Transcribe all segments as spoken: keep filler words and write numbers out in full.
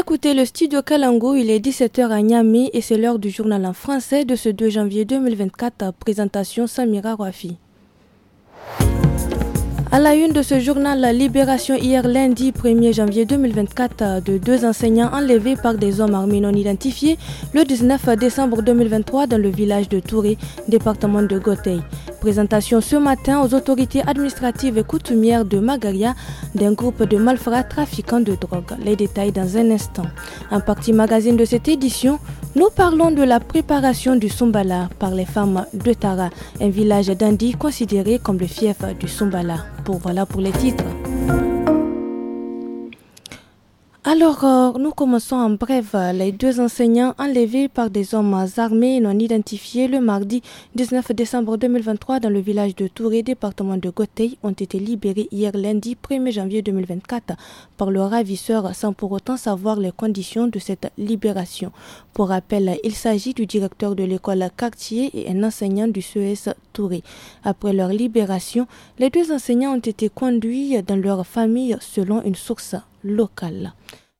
écoutez le studio Kalango, il est dix-sept heures à Niamey et c'est l'heure du journal en français de ce deux janvier deux mille vingt-quatre. Présentation Samira Rouafi. À la une de ce journal, la libération hier lundi premier janvier deux mille vingt-quatre de deux enseignants enlevés par des hommes armés non identifiés le dix-neuf décembre deux mille vingt-trois dans le village de Touré, département de Gotei. Présentation ce matin aux autorités administratives et coutumières de Magaria d'un groupe de malfrats trafiquants de drogue. Les détails dans un instant. En partie magazine de cette édition, nous parlons de la préparation du Sombala par les femmes de Tara, un village d'Andi considéré comme le fief du Sombala. Pour, voilà pour les titres. Alors, euh, nous commençons en bref. Les deux enseignants enlevés par des hommes armés non identifiés le mardi dix-neuf décembre deux mille vingt-trois dans le village de Touré, département de Gotei, ont été libérés hier lundi premier janvier deux mille vingt-quatre par le ravisseur sans pour autant savoir les conditions de cette libération. Pour rappel, il s'agit du directeur de l'école Cartier et un enseignant du C E S Touré. Après leur libération, les deux enseignants ont été conduits dans leur famille selon une source locale.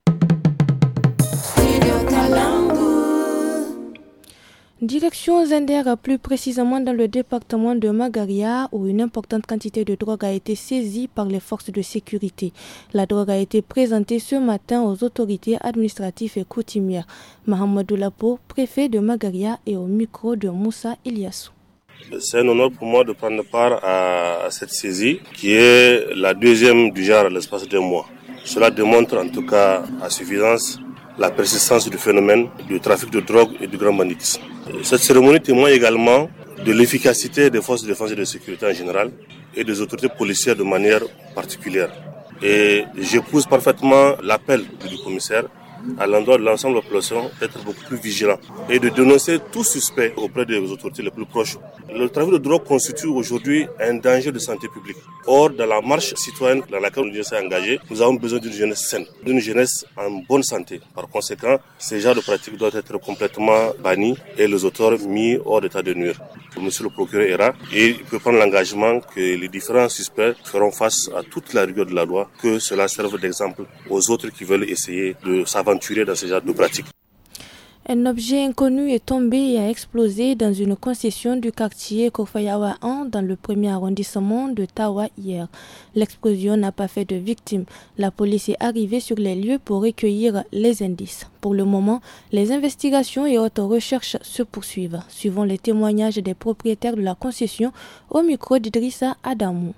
Direction Zender, plus précisément dans le département de Magaria, où une importante quantité de drogue a été saisie par les forces de sécurité. La drogue a été présentée ce matin aux autorités administratives et coutumières. Mahamadou Lapo, préfet de Magaria, est au micro de Moussa Iliassou. C'est un honneur pour moi de prendre part à cette saisie, qui est la deuxième du genre à l'espace d'un mois. Cela démontre en tout cas à suffisance la persistance du phénomène du trafic de drogue et du grand banditisme. Cette cérémonie témoigne également de l'efficacité des forces de défense et de sécurité en général et des autorités policières de manière particulière. Et j'épouse parfaitement l'appel du commissaire à l'endroit de l'ensemble de la population d'être beaucoup plus vigilant et de dénoncer tout suspect auprès des autorités les plus proches. Le trafic de drogue constitue aujourd'hui un danger de santé publique. Or, dans la marche citoyenne dans laquelle nous sommes engagés, nous avons besoin d'une jeunesse saine, d'une jeunesse en bonne santé. Par conséquent, ces genres de pratiques doivent être complètement bannis et les auteurs mis hors d'état de nuire. Monsieur le procureur est là et il peut prendre l'engagement que les différents suspects feront face à toute la rigueur de la loi, que cela serve d'exemple aux autres qui veulent essayer de s'aventurer dans ce genre de pratiques. Un objet inconnu est tombé et a explosé dans une concession du quartier Kofayawa un dans le premier arrondissement de Tawa hier. L'explosion n'a pas fait de victimes. La police est arrivée sur les lieux pour recueillir les indices. Pour le moment, les investigations et autres recherches se poursuivent, suivant les témoignages des propriétaires de la concession au micro d'Idrissa Adamou.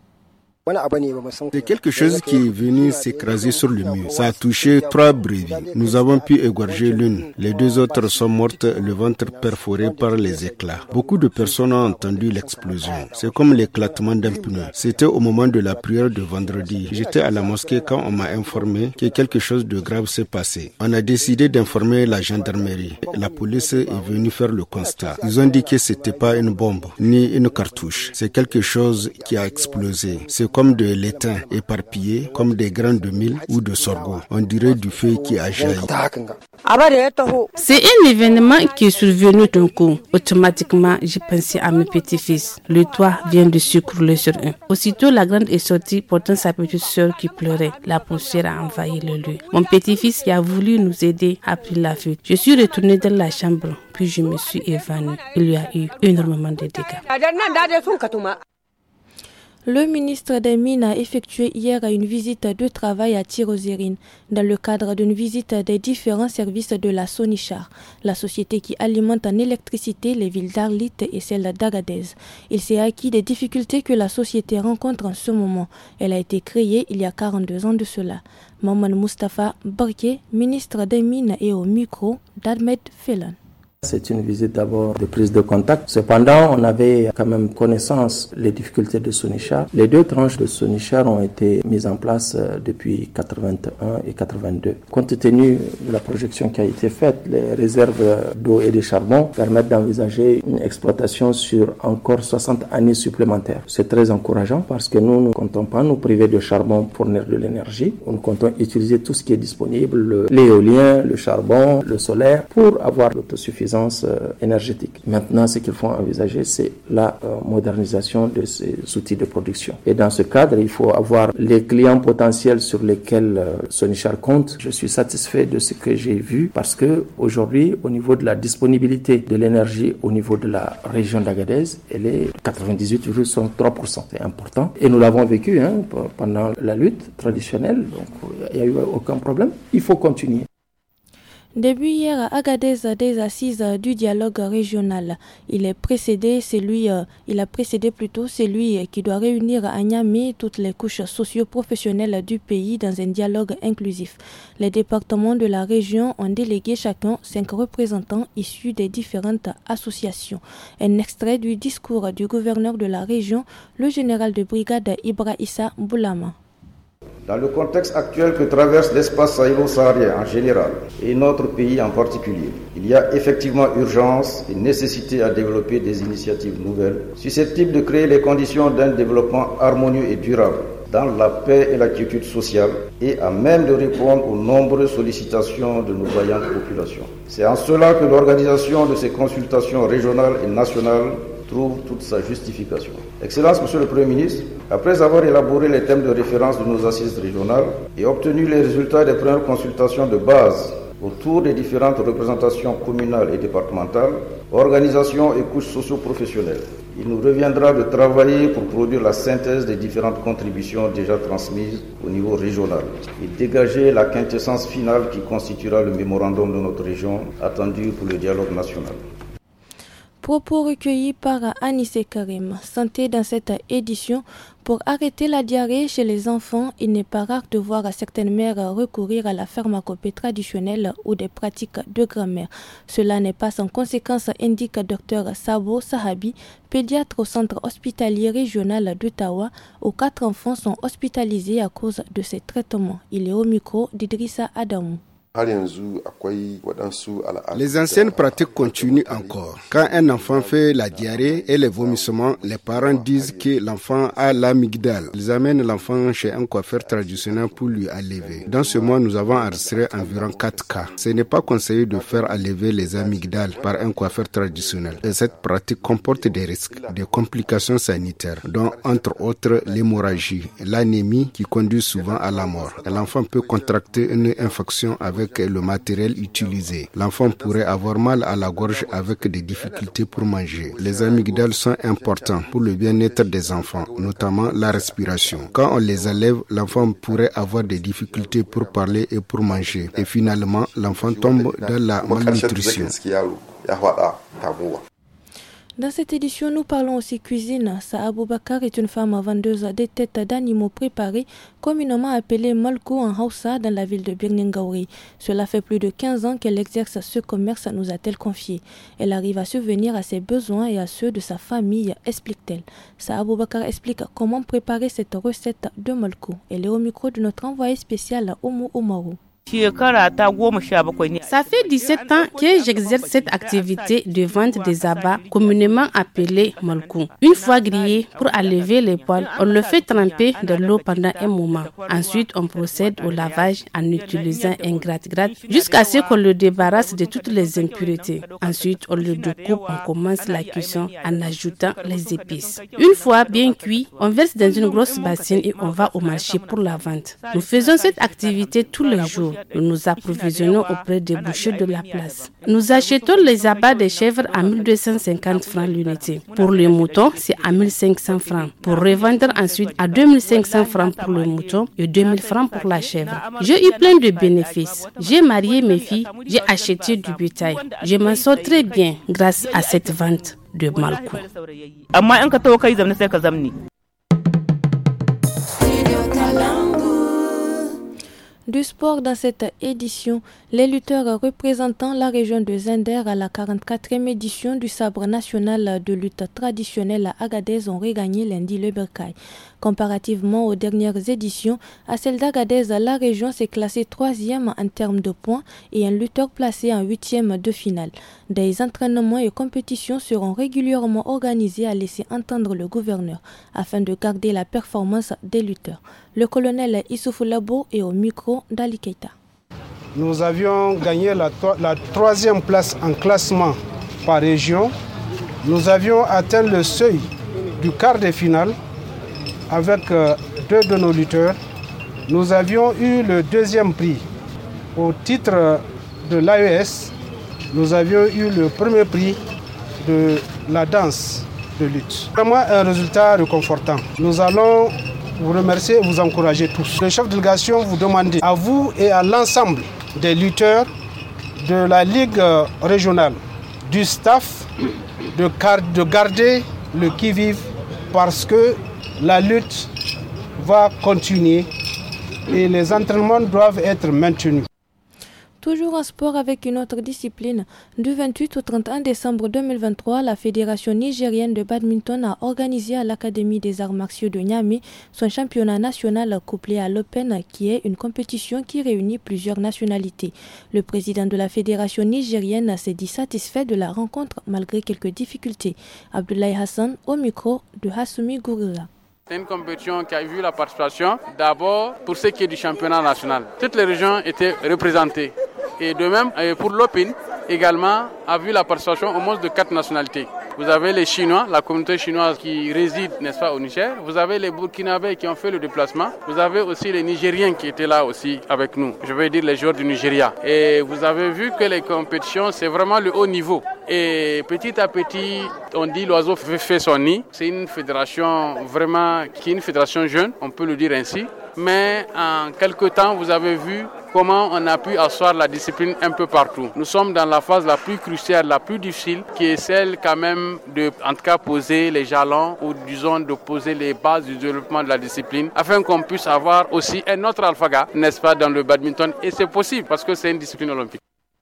C'est quelque chose qui est venu s'écraser sur le mur. Ça a touché trois brebis. Nous avons pu égorger l'une. Les deux autres sont mortes, le ventre perforé par les éclats. Beaucoup de personnes ont entendu l'explosion. C'est comme l'éclatement d'un pneu. C'était au moment de la prière de vendredi. J'étais à la mosquée quand on m'a informé que quelque chose de grave s'est passé. On a décidé d'informer la gendarmerie. La police est venue faire le constat. Ils ont dit que c'était pas une bombe, ni une cartouche. C'est quelque chose qui a explosé. C'est comme de l'étain éparpillé, comme des grains de mil ou de sorgho. On dirait du feu qui a jailli. C'est un événement qui est survenu d'un coup. Automatiquement, j'ai pensé à mes petits-fils. Le toit vient de s'écrouler sur eux. Aussitôt, la grande est sortie portant sa petite sœur qui pleurait. La poussière a envahi le lieu. Mon petit-fils qui a voulu nous aider a pris la fuite. Je suis retournée dans la chambre, puis je me suis évanouie. Il y a eu énormément de dégâts. Le ministre des Mines a effectué hier une visite de travail à Tirozérine dans le cadre d'une visite des différents services de la Sonichar, la société qui alimente en électricité les villes d'Arlit et celle d'Agadez. Il s'est acquis des difficultés que la société rencontre en ce moment. Elle a été créée il y a quarante-deux ans de cela. Maman Mustafa Barké, ministre des Mines, est au micro d'Ahmed Felan. C'est une visite d'abord de prise de contact. Cependant, on avait quand même connaissance des difficultés de Sonichar. Les deux tranches de Sonichar ont été mises en place depuis quatre-vingt-un et quatre-vingt-deux. Compte tenu de la projection qui a été faite, les réserves d'eau et de charbon permettent d'envisager une exploitation sur encore soixante années supplémentaires. C'est très encourageant parce que nous ne comptons pas nous priver de charbon pour fournir de l'énergie. Nous comptons utiliser tout ce qui est disponible, l'éolien, le charbon, le solaire, pour avoir l'autosuffisance autosuffisance euh, énergétique. Maintenant, ce qu'il faut envisager, c'est la euh, modernisation de ces outils de production. Et dans ce cadre, il faut avoir les clients potentiels sur lesquels euh, Sonichar compte. Je suis satisfait de ce que j'ai vu parce que aujourd'hui, au niveau de la disponibilité de l'énergie au niveau de la région d'Agadez, elle est quatre-vingt-dix-huit virgule soixante-trois pour cent. C'est important. Et nous l'avons vécu hein, pendant la lutte traditionnelle. Donc, il n'y a eu aucun problème. Il faut continuer. Début hier à Agadez des assises du dialogue régional. Il est précédé, c'est lui, euh, il a précédé plutôt celui qui doit réunir à Niamey toutes les couches socio-professionnelles du pays dans un dialogue inclusif. Les départements de la région ont délégué chacun cinq représentants issus des différentes associations. Un extrait du discours du gouverneur de la région, le général de brigade Ibra Issa Boulama. Dans le contexte actuel que traverse l'espace sahélo-saharien en général et notre pays en particulier, il y a effectivement urgence et nécessité à développer des initiatives nouvelles susceptibles de créer les conditions d'un développement harmonieux et durable dans la paix et la quiétude sociale et à même de répondre aux nombreuses sollicitations de nos vaillantes populations. C'est en cela que l'organisation de ces consultations régionales et nationales trouve toute sa justification. Excellence, Monsieur le Premier ministre, après avoir élaboré les thèmes de référence de nos assises régionales et obtenu les résultats des premières consultations de base autour des différentes représentations communales et départementales, organisations et couches socio-professionnelles, il nous reviendra de travailler pour produire la synthèse des différentes contributions déjà transmises au niveau régional et dégager la quintessence finale qui constituera le mémorandum de notre région attendu pour le dialogue national. Propos recueillis par Anissé Karim. Santé dans cette édition. Pour arrêter la diarrhée chez les enfants, il n'est pas rare de voir certaines mères recourir à la pharmacopée traditionnelle ou des pratiques de grand-mère. Cela n'est pas sans conséquence, indique Dr Sabo Sahabi, pédiatre au centre hospitalier régional d'Ottawa, où quatre enfants sont hospitalisés à cause de ces traitements. Il est au micro d'Idrissa Adamou. Les anciennes pratiques continuent encore. Quand un enfant fait la diarrhée et les vomissements, les parents disent que l'enfant a l'amygdale. Ils amènent l'enfant chez un coiffeur traditionnel pour lui enlever. Dans ce mois, nous avons enregistré environ quatre cas. Ce n'est pas conseillé de faire enlever les amygdales par un coiffeur traditionnel. Et cette pratique comporte des risques, des complications sanitaires, dont entre autres l'hémorragie, l'anémie qui conduit souvent à la mort. L'enfant peut contracter une infection avec le matériel utilisé. L'enfant pourrait avoir mal à la gorge avec des difficultés pour manger. Les amygdales sont importants pour le bien-être des enfants, notamment la respiration. Quand on les enlève, l'enfant pourrait avoir des difficultés pour parler et pour manger. Et finalement, l'enfant tombe dans la malnutrition. Dans cette édition, nous parlons aussi cuisine. Sa Aboubakar est une femme vendeuse des têtes d'animaux préparées, communément appelée Malkou en Hausa, dans la ville de Birningaouri. Cela fait plus de quinze ans qu'elle exerce ce commerce, nous a-t-elle confié. Elle arrive à subvenir à ses besoins et à ceux de sa famille, explique-t-elle. Sa Aboubakar explique comment préparer cette recette de Malkou. Elle est au micro de notre envoyé spécial, Oumou Oumarou. Ça fait dix-sept ans que j'exerce cette activité de vente des abats communément appelée malkou. Une fois grillé, pour enlever les poils, on le fait tremper de l'eau pendant un moment. Ensuite, on procède au lavage en utilisant un gratte-gratte jusqu'à ce qu'on le débarrasse de toutes les impuretés. Ensuite, on le découpe, on commence la cuisson en ajoutant les épices. Une fois bien cuit, on verse dans une grosse bassine et on va au marché pour la vente. Nous faisons cette activité tous les jours. Nous nous approvisionnons auprès des bouchers de la place. Nous achetons les abats des chèvres à mille deux cent cinquante francs l'unité. Pour les moutons, c'est à mille cinq cents francs. Pour revendre ensuite à deux mille cinq cents francs pour le mouton et deux mille francs pour la chèvre. J'ai eu plein de bénéfices. J'ai marié mes filles, j'ai acheté du bétail. Je m'en sors très bien grâce à cette vente de malkou. Du sport dans cette édition, les lutteurs représentant la région de Zender à la quarante-quatrième édition du sabre national de lutte traditionnelle à Agadez ont regagné lundi le Bercail. Comparativement aux dernières éditions, à celle d'Agadez, la région s'est classée troisième en termes de points et un lutteur placé en huitième de finale. Des entraînements et compétitions seront régulièrement organisés, a laissé entendre le gouverneur, afin de garder la performance des lutteurs. Le colonel Issoufou Labo est au micro d'Ali Keita. nous avions gagné la, to- la troisième place en classement par région. Nous avions atteint le seuil du quart de finale avec euh, deux de nos lutteurs. Nous avions eu le deuxième prix. Au titre de l'A E S, nous avions eu le premier prix de la danse de lutte. Vraiment un résultat réconfortant. Nous allons vous remercier et vous encourager tous. Le chef de délégation vous demande à vous et à l'ensemble des lutteurs de la Ligue régionale, du staff, de, car- de garder le qui-vive parce que la lutte va continuer et les entraînements doivent être maintenus. Toujours en sport avec une autre discipline, du vingt-huit au trente et un décembre deux mille vingt-trois, la Fédération nigérienne de badminton a organisé à l'Académie des arts martiaux de Niamey son championnat national couplé à l'Open, qui est une compétition qui réunit plusieurs nationalités. Le président de la Fédération nigérienne s'est dit satisfait de la rencontre malgré quelques difficultés. Abdoulaye Hassan au micro de Hassoumi Gourira. C'est une compétition qui a vu la participation d'abord pour ce qui est du championnat national. Toutes les régions étaient représentées. Et de même, pour l'Open, également, a vu la participation au moins de quatre nationalités. Vous avez les Chinois, la communauté chinoise qui réside, n'est-ce pas, au Niger. Vous avez les Burkinabés qui ont fait le déplacement. Vous avez aussi les Nigériens qui étaient là aussi avec nous. Je veux dire les joueurs du Nigeria. Et vous avez vu que les compétitions, c'est vraiment le haut niveau. Et petit à petit, on dit l'oiseau fait son nid. C'est une fédération vraiment qui est une fédération jeune, on peut le dire ainsi. Mais en quelque temps, vous avez vu comment on a pu asseoir la discipline un peu partout. Nous sommes dans la phase la plus cruciale, la plus difficile, qui est celle quand même de, en tout cas, poser les jalons ou disons de poser les bases du développement de la discipline, afin qu'on puisse avoir aussi un autre alphaga, n'est-ce pas, dans le badminton. Et c'est possible parce que c'est une discipline olympique.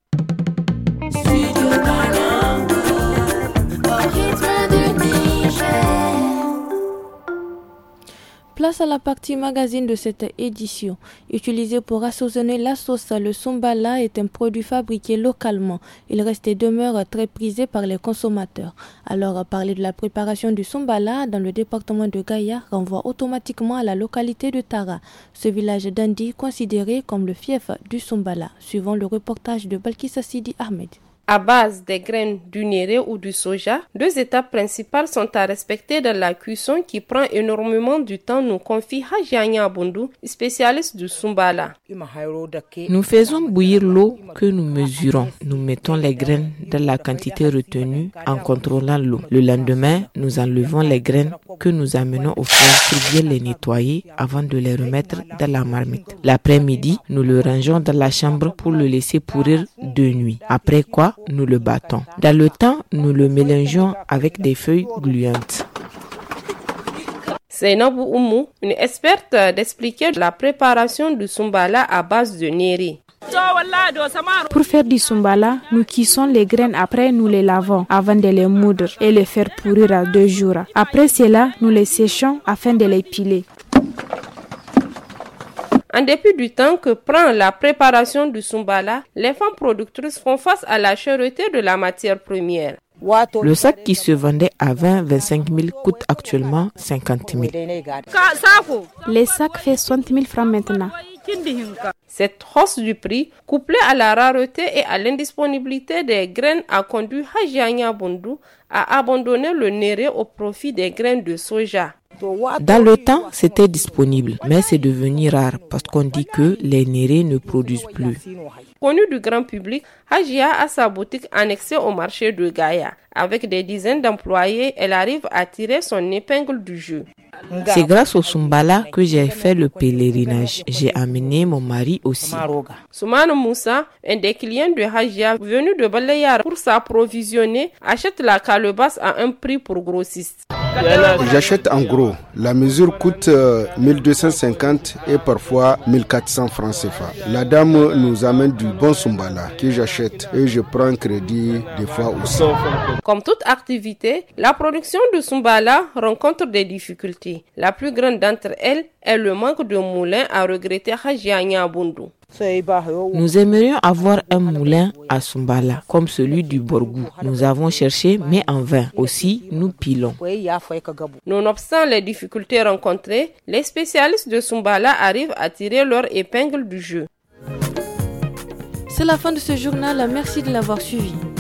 Place à la partie magazine de cette édition. Utilisé pour assaisonner la sauce, le sombala est un produit fabriqué localement. Il reste et demeure très prisé par les consommateurs. Alors, parler de la préparation du sombala dans le département de Gaïa renvoie automatiquement à la localité de Tara, ce village d'Andi considéré comme le fief du sombala, suivant le reportage de Balkissa Sidi Ahmed. À base des graines du néré ou du soja, deux étapes principales sont à respecter dans la cuisson qui prend énormément du temps, nous confie Hajianya Abundu, spécialiste du Sumbala. Nous faisons bouillir l'eau que nous mesurons. Nous mettons les graines dans la quantité retenue en contrôlant l'eau. Le lendemain, nous enlevons les graines que nous amenons au fond pour bien les nettoyer avant de les remettre dans la marmite. L'après-midi, nous le rangeons dans la chambre pour le laisser pourrir de nuit. Après quoi, nous le battons. Dans le temps, nous le mélangeons avec des feuilles gluantes. Zainabou Oumou, une experte d'expliquer la préparation du Sumbala à base de néré. Pour faire du Sumbala, nous cuisons les graines, après nous les lavons avant de les moudre et les faire pourrir à deux jours. Après cela, nous les séchons afin de les piler. En dépit du temps que prend la préparation du Sumbala, les femmes productrices font face à la cherté de la matière première. Le sac qui se vendait à vingt à vingt-cinq mille coûte actuellement cinquante mille. Les sacs font soixante mille francs maintenant. Cette hausse du prix, couplée à la rareté et à l'indisponibilité des graines, a conduit Hajianya Bundu à abandonner le néré au profit des graines de soja. Dans le temps, c'était disponible, mais c'est devenu rare parce qu'on dit que les nérés ne produisent plus. Connue du grand public, Hajia a sa boutique annexée au marché de Gaïa. Avec des dizaines d'employés, elle arrive à tirer son épingle du jeu. C'est grâce au Sumbala que j'ai fait le pèlerinage. J'ai amené mon mari aussi. Soumane Moussa, un des clients de Hajia venu de Balayara pour s'approvisionner, achète la calebasse à un prix pour grossiste. J'achète en gros. La mesure coûte euh, mille deux cent cinquante et parfois mille quatre cents francs C F A. La dame nous amène du bon Sumbala que j'achète et je prends crédit des fois aussi. Comme toute activité, la production de Sumbala rencontre des difficultés. La plus grande d'entre elles est le manque de moulins, à regretter Hajianya Bundu. Nous aimerions avoir un moulin à Sumbala, comme celui du Borgou. Nous avons cherché, mais en vain. Aussi, nous pilons. Nonobstant les difficultés rencontrées, les spécialistes de Sumbala arrivent à tirer leur épingle du jeu. C'est la fin de ce journal, merci de l'avoir suivi.